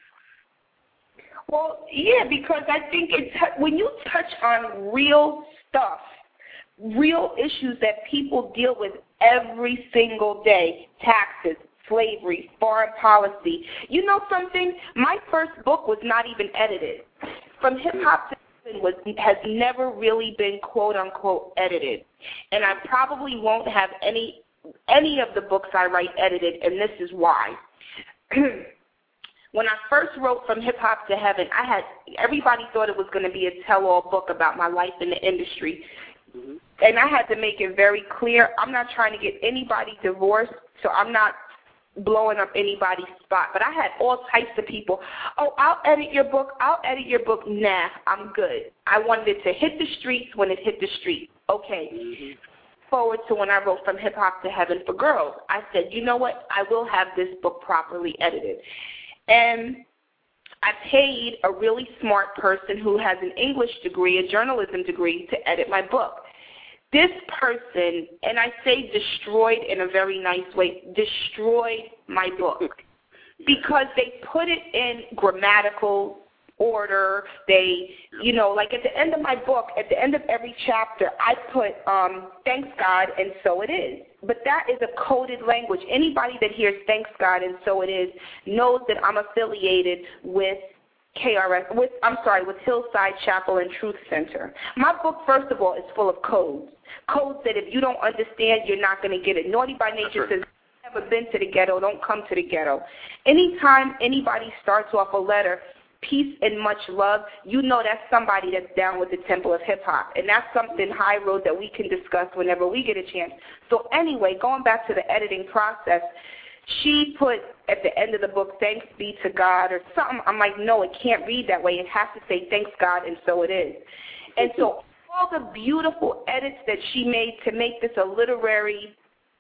Well, yeah, because I think it t- when you touch on real stuff, real issues that people deal with every single day, taxes, slavery, foreign policy. You know something? My first book was not even edited. From Hip Hop to Heaven was has never really been quote unquote edited, and I probably won't have any any of the books I write edited, and this is why. When I first wrote From Hip Hop to Heaven, I had everybody thought it was going to be a tell-all book about my life in the industry. Mm-hmm. And I had to make it very clear, I'm not trying to get anybody divorced, so I'm not blowing up anybody's spot. But I had all types of people, oh, I'll edit your book, I'll edit your book. Nah, I'm good. I wanted it to hit the streets when it hit the streets. Okay. Mm-hmm. Forward to when I wrote From Hip Hop to Heaven for Girls, I said, you know what, I will have this book properly edited. And I paid a really smart person who has an English degree, a journalism degree, to edit my book. This person, and I say destroyed in a very nice way, destroyed my book because they put it in grammatical order. They, you know, like at the end of my book, at the end of every chapter, I put, um, thanks God, and so it is. But that is a coded language. Anybody that hears thanks God and so it is knows that I'm affiliated with K R S, with, I'm sorry, with Hillside Chapel and Truth Center. My book, first of all, is full of codes. Codes that if you don't understand, you're not going to get it. Naughty by Nature says, never been to the ghetto, don't come to the ghetto. Anytime anybody starts off a letter, peace and much love, you know that's somebody that's down with the Temple of Hip Hop. And that's something high road that we can discuss whenever we get a chance. So anyway, going back to the editing process, she put at the end of the book, thanks be to God or something. I'm like, no, it can't read that way. It has to say thanks God, and so it is. And so all the beautiful edits that she made to make this a literary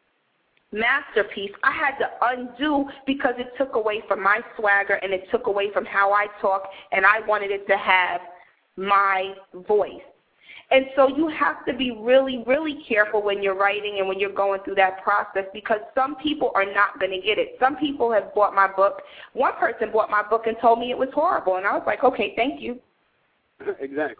masterpiece, I had to undo because it took away from my swagger and it took away from how I talk, and I wanted it to have my voice. And so you have to be really, really careful when you're writing and when you're going through that process because some people are not going to get it. Some people have bought my book. One person bought my book and told me it was horrible, and I was like, okay, thank you. Exactly.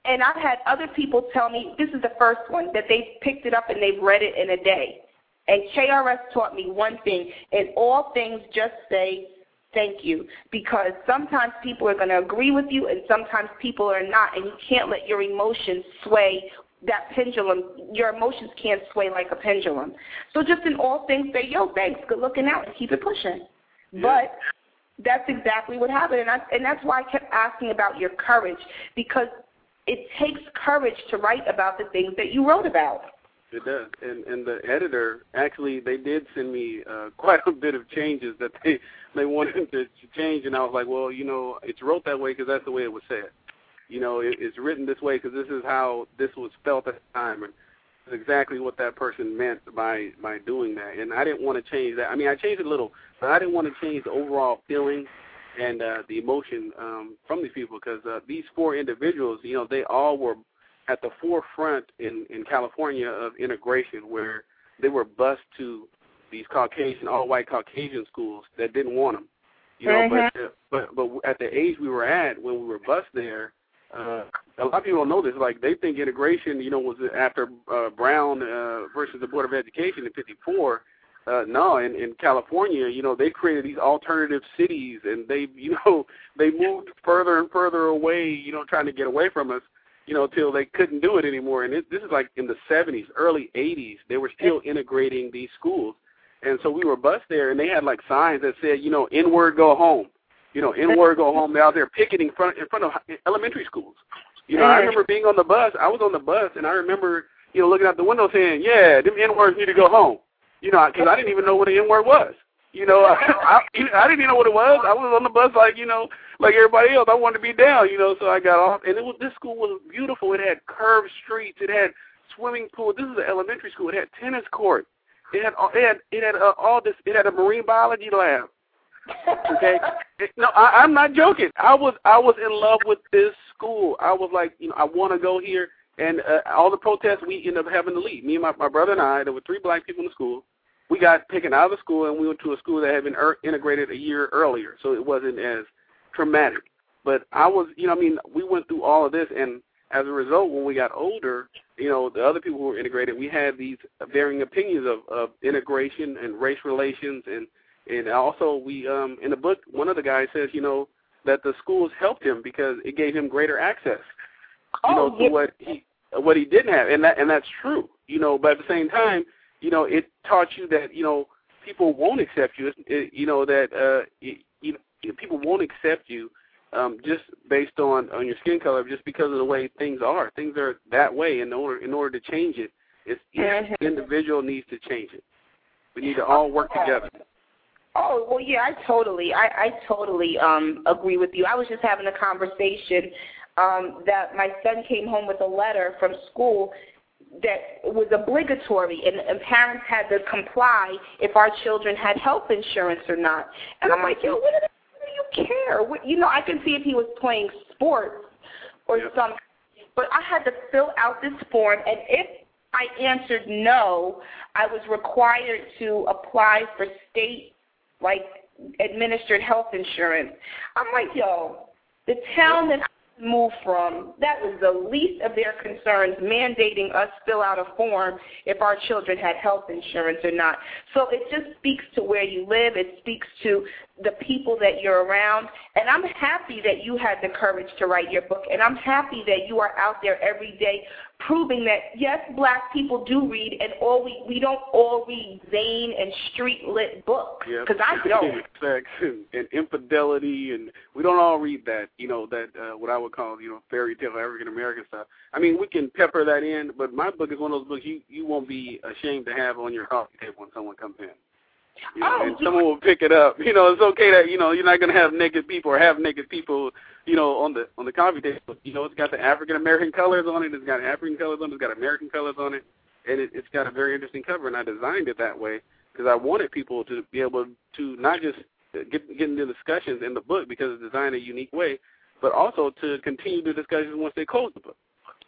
And I've had other people tell me, this is the first one, that they picked it up and they've read it in a day. And K R S taught me one thing: in all things, just say thank you, because sometimes people are going to agree with you and sometimes people are not, and you can't let your emotions sway that pendulum. Your emotions can't sway like a pendulum. So just in all things, say, yo, thanks, good looking out, and keep it pushing. Yeah. But that's exactly what happened, and, I, and that's why I kept asking about your courage, because it takes courage to write about the things that you wrote about. It does, and and the editor, actually, they did send me uh, quite a bit of changes that they they wanted to change, and I was like, well, you know, it's wrote that way because that's the way it was said. You know, it, it's written this way because this is how this was felt at the time, and it's exactly what that person meant by by doing that. And I didn't want to change that. I mean, I changed it a little, but I didn't want to change the overall feeling and uh, the emotion um, from these people, because uh, these four individuals, you know, they all were at the forefront in, in California of integration, where they were bused to these Caucasian, all-white Caucasian schools that didn't want them. You know, mm-hmm. but, but but at the age we were at when we were bused there, uh, a lot of people don't know this. Like, they think integration, you know, was after uh, Brown uh, versus the Board of Education in fifty-four. Uh, no, in, in California, you know, they created these alternative cities, and they, you know, they moved further and further away, you know, trying to get away from us, you know, till they couldn't do it anymore. And it, this is like in the seventies, early eighties. They were still integrating these schools. And so we were bused there, and they had, like, signs that said, you know, N-word, go home. You know, N-word, go home. They're out there picketing front, in front of elementary schools. You know, I remember being on the bus. I was on the bus, and I remember, you know, looking out the window saying, yeah, them N-words need to go home. You know, because I didn't even know what an N-word was. You know, I, I, I didn't even know what it was. I was on the bus like, you know, like everybody else. I wanted to be down, you know, so I got off. And it was, this school was beautiful. It had curved streets. It had swimming pool. This is an elementary school. It had tennis court. It had it had it had uh, all this. It had a marine biology lab. Okay, it, no, I, I'm not joking. I was I was in love with this school. I was like, you know, I want to go here. And uh, all the protests, we ended up having to leave. Me and my, my brother and I. There were three black people in the school. We got taken out of the school, and we went to a school that had been er- integrated a year earlier, so it wasn't as traumatic. But I was, you know, I mean, we went through all of this, and as a result, when we got older, you know, the other people who were integrated, we had these varying opinions of, of integration and race relations, and and also we, um, in the book, one of the guys says, you know, that the schools helped him because it gave him greater access, you oh, know, to yeah. what he what he didn't have, and that and that's true, you know. But at the same time, you know, it taught you that, you know, people won't accept you. It, you know that uh, it, you, people won't accept you um, just based on, on your skin color, just because of the way things are. Things are that way. In order in order to change it, it's, each individual needs to change it. We need to all work together. Oh, well, yeah, I totally, I, I totally um, agree with you. I was just having a conversation um, that my son came home with a letter from school that was obligatory, and, and parents had to comply if our children had health insurance or not. And I'm like, yo, what do, what do you care? What, you know, I can see if he was playing sports or yep. something, but I had to fill out this form, and if I answered no, I was required to apply for state, like, administered health insurance. I'm like, yo, the town that move from, that was the least of their concerns, mandating us fill out a form if our children had health insurance or not. So it just speaks to where you live. It speaks to the people that you're around. And I'm happy that you had the courage to write your book, and I'm happy that you are out there every day proving that, yes, black people do read, and all we, we don't all read vain and street-lit books, because yep. I don't. Sex and, and infidelity, and we don't all read that, you know, that uh, what I would call, you know, fairy tale African-American stuff. I mean, we can pepper that in, but my book is one of those books you, you won't be ashamed to have on your coffee table when someone comes in. You know, oh, and someone will pick it up. You know, it's okay that, you know, you're not going to have naked people or have naked people, you know, on the on the coffee table. You know, it's got the African American colors on it. It's got African colors on it. It's got American colors on it, and it, it's got a very interesting cover. And I designed it that way because I wanted people to be able to not just get get into discussions in the book because it's designed a unique way, but also to continue the discussions once they close the book.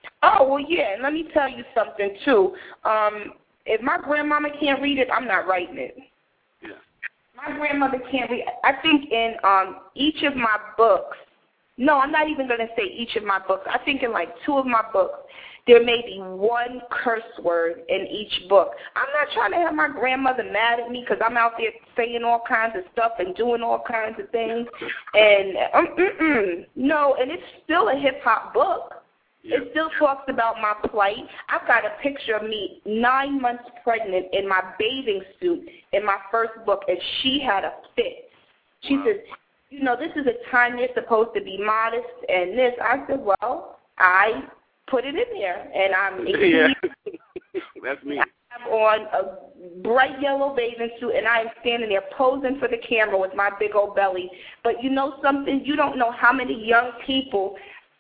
Oh well, yeah. And let me tell you something too. Um, if my grandmama can't read it, I'm not writing it. Yeah. My grandmother can't read. I think in um, each of my books, no, I'm not even going to say each of my books. I think in like two of my books, there may be one curse word in each book. I'm not trying to have my grandmother mad at me because I'm out there saying all kinds of stuff and doing all kinds of things. And um, mm-mm, no, and it's still a hip-hop book. Yep. It still talks about my plight. I've got a picture of me nine months pregnant in my bathing suit in my first book, and she had a fit. She wow. says, you know, this is a time you're supposed to be modest and this. I said, well, I put it in there, and I'm yeah. That's me. I have on a bright yellow bathing suit, and I am standing there posing for the camera with my big old belly. But you know something? You don't know how many young people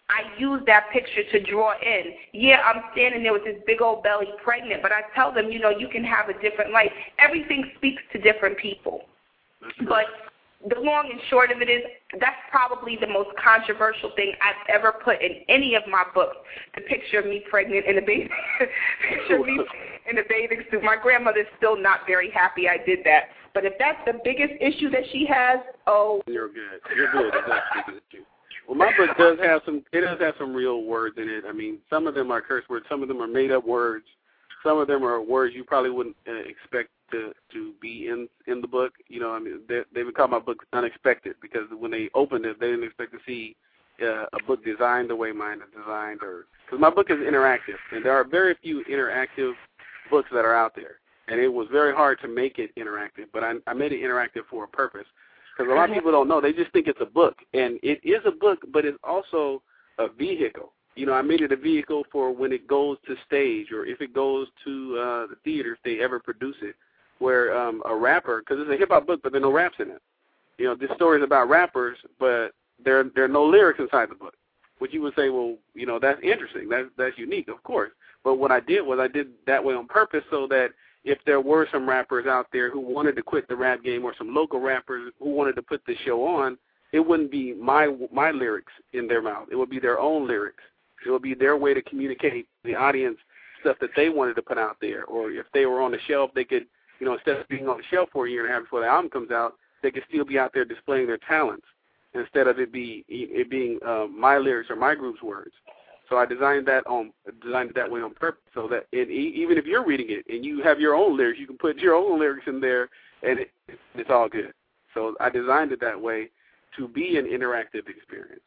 I use that picture to draw in. Yeah, I'm standing there with this big old belly pregnant, but I tell them, you know, you can have a different life. Everything speaks to different people. But the long and short of it is that's probably the most controversial thing I've ever put in any of my books, the picture of me pregnant in a bathing picture of me in a bathing suit. My grandmother's still not very happy I did that. But if that's the biggest issue that she has, oh. You're good. You're good. That's the issue. Well, my book does have some, it does have some real words in it. I mean, some of them are curse words. Some of them are made-up words. Some of them are words you probably wouldn't uh, expect to to be in in the book. You know, I mean, they, they would call my book unexpected because when they opened it, they didn't expect to see uh, a book designed the way mine is designed. Or because my book is interactive, and there are very few interactive books that are out there. And it was very hard to make it interactive, but I, I made it interactive for a purpose. Because a lot of people don't know. They just think it's a book. And it is a book, but it's also a vehicle. You know, I made it a vehicle for when it goes to stage or if it goes to uh, the theater, if they ever produce it, where um, a rapper, because it's a hip-hop book, but there are no raps in it. You know, this story is about rappers, but there, there are no lyrics inside the book. Which you would say, well, you know, that's interesting. That's, that's unique, of course. But what I did was I did that way on purpose so that if there were some rappers out there who wanted to quit the rap game or some local rappers who wanted to put the show on, it wouldn't be my my lyrics in their mouth. It would be their own lyrics. It would be their way to communicate to the audience stuff that they wanted to put out there. Or if they were on the shelf, they could, you know, instead of being on the shelf for a year and a half before the album comes out, they could still be out there displaying their talents instead of it be it being uh, my lyrics or my group's words. So I designed that on designed it that way on purpose, so that it, even if you're reading it and you have your own lyrics, you can put your own lyrics in there, and it, it's all good. So I designed it that way to be an interactive experience.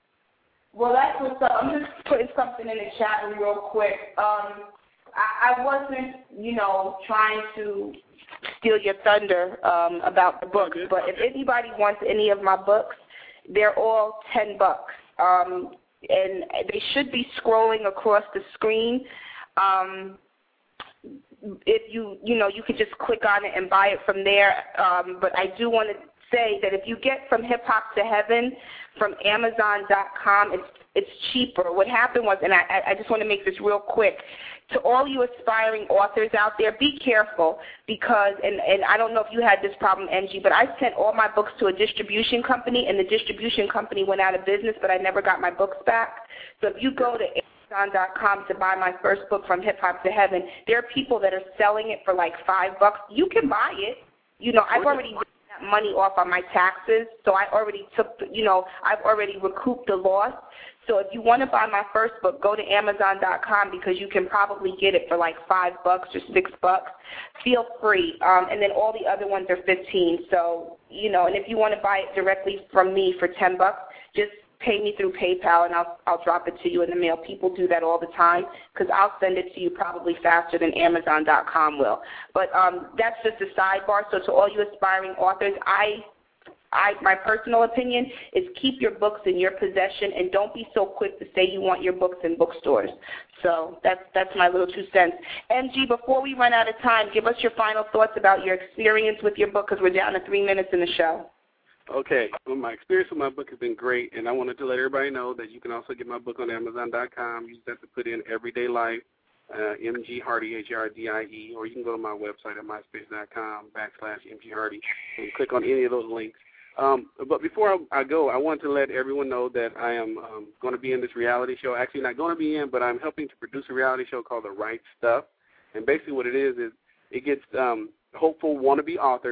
Well, that's what's up. I'm just putting something in the chat real quick. Um, I, I wasn't, you know, trying to steal your thunder um, about the books, but if anybody wants any of my books, they're all ten bucks. Um, and they should be scrolling across the screen. Um, if you, you know, you can just click on it and buy it from there. Um, but I do want to say that if you get From Hip Hop to Heaven from Amazon dot com, it's it's cheaper. What happened was, and I, I just want to make this real quick, to all you aspiring authors out there, be careful because, and, and I don't know if you had this problem, N G, but I sent all my books to a distribution company, and the distribution company went out of business, but I never got my books back. So if you go to Amazon dot com to buy my first book, From Hip Hop to Heaven, there are people that are selling it for like five bucks. You can buy it. You know, I've already written that money off on my taxes, so I already took, you know, I've already recouped the loss. So if you want to buy my first book, go to Amazon dot com because you can probably get it for like five bucks or six bucks. Feel free. Um, and then all the other ones are fifteen. So, you know, and if you want to buy it directly from me for ten bucks, just pay me through PayPal and I'll I'll drop it to you in the mail. People do that all the time because I'll send it to you probably faster than Amazon dot com will. But um, that's just a sidebar. So to all you aspiring authors, I I, my personal opinion is keep your books in your possession and don't be so quick to say you want your books in bookstores. So that's that's my little two cents. M G, before we run out of time, give us your final thoughts about your experience with your book because we're down to three minutes in the show. Okay. Well, my experience with my book has been great, and I wanted to let everybody know that you can also get my book on Amazon dot com. You just have to put in Everyday Life, uh, M G Hardy, H R D I E, or you can go to my website at myspace dot com backslash M G Hardy and click on any of those links. Um, but before I, I go, I want to let everyone know that I am um, going to be in this reality show. Actually, not going to be in, but I'm helping to produce a reality show called The Right Stuff. And basically what it is is it gets um, hopeful wannabe authors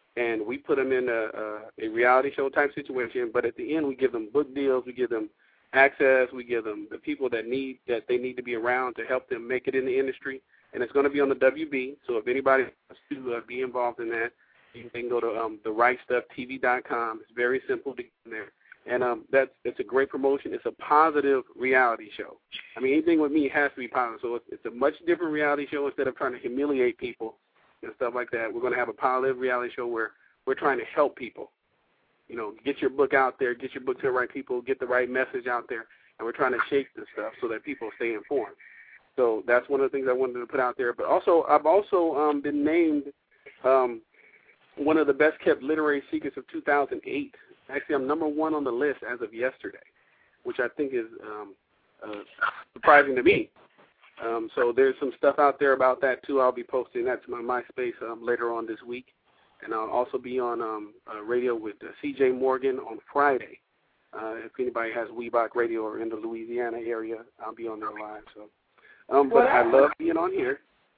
and we put them in a, a, a reality show type situation. But at the end, we give them book deals, we give them access, we give them the people that need that they need to be around to help them make it in the industry. And it's going to be on the W B. So if anybody wants to uh, be involved in that, you can go to um, the right stuff T V dot com. It's very simple to get in there. And um, that's it's a great promotion. It's a positive reality show. I mean, anything with me has to be positive. So it's, it's a much different reality show. Instead of trying to humiliate people and stuff like that, we're going to have a positive reality show where we're trying to help people. You know, get your book out there, get your book to the right people, get the right message out there, and we're trying to shape this stuff so that people stay informed. So that's one of the things I wanted to put out there. But also, I've also um, been named um, one of the best-kept literary secrets of two thousand eight. Actually, I'm number one on the list as of yesterday, which I think is um, uh, surprising to me. Um, so there's some stuff out there about that, too. I'll be posting that to my MySpace um, later on this week. And I'll also be on um, uh, radio with uh, C J Morgan on Friday. Uh, if anybody has Weebach Radio or in the Louisiana area, I'll be on there live. So, um, But I love being on here.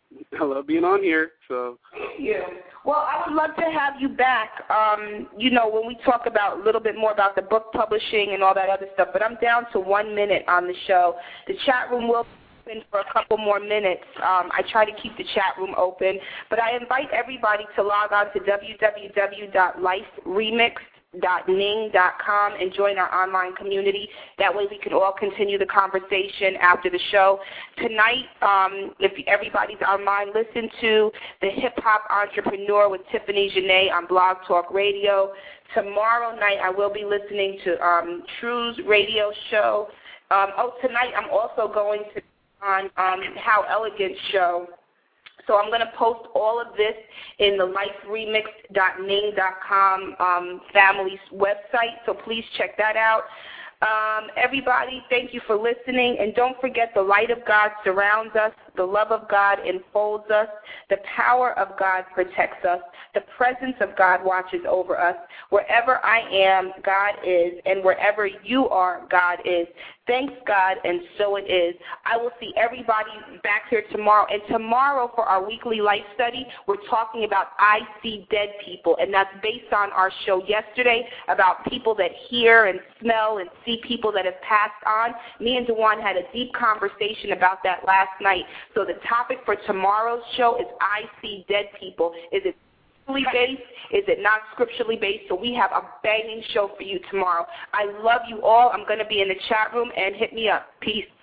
I love being on here. So. Thank you. Well, I would love to have you back, um, you know, when we talk about a little bit more about the book publishing and all that other stuff. But I'm down to one minute on the show. The chat room will be open for a couple more minutes. Um, I try to keep the chat room open. But I invite everybody to log on to w w w dot life remix dot ning dot com and join our online community. That way we can all continue the conversation after the show. Tonight, um, if everybody's online, listen to the Hip Hop Entrepreneur with Tiffany Janae on Blog Talk Radio. Tomorrow night I will be listening to um, True's radio show. Um, oh, tonight I'm also going to on um, How Elegant show. So I'm going to post all of this in the life remix dot ning dot com um, family's website, so please check that out. Um, everybody, thank you for listening, and don't forget the light of God surrounds us, the love of God enfolds us, the power of God protects us, the presence of God watches over us. Wherever I am, God is, and wherever you are, God is. Thanks, God, and so it is. I will see everybody back here tomorrow. And tomorrow for our weekly life study, we're talking about I See Dead People, and that's based on our show yesterday about people that hear and smell and see people that have passed on. Me and Dewan had a deep conversation about that last night. So the topic for tomorrow's show is I See Dead People. Is it scripturally based? Is it not scripturally based? So we have a banging show for you tomorrow. I love you all. I'm going to be in the chat room, and hit me up. Peace.